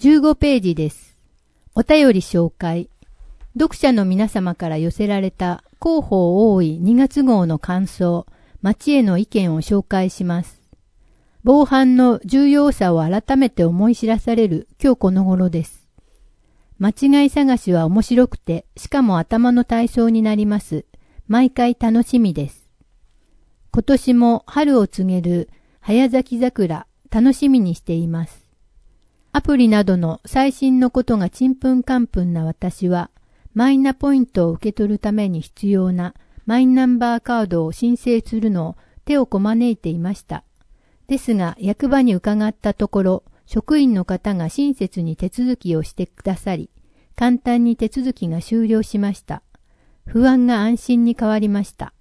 15ページです。お便り紹介。読者の皆様から寄せられた広報多い2月号の感想、町への意見を紹介します。防犯の重要さを改めて思い知らされる今日この頃です。間違い探しは面白くて、しかも頭の体操になります。毎回楽しみです。今年も春を告げる早咲き桜、楽しみにしています。アプリなどの最新のことがちんぷんかんぷんな私は、マイナポイントを受け取るために必要なマイナンバーカードを申請するのを手をこまねいていました。ですが、役場に伺ったところ、職員の方が親切に手続きをしてくださり、簡単に手続きが終了しました。不安が安心に変わりました。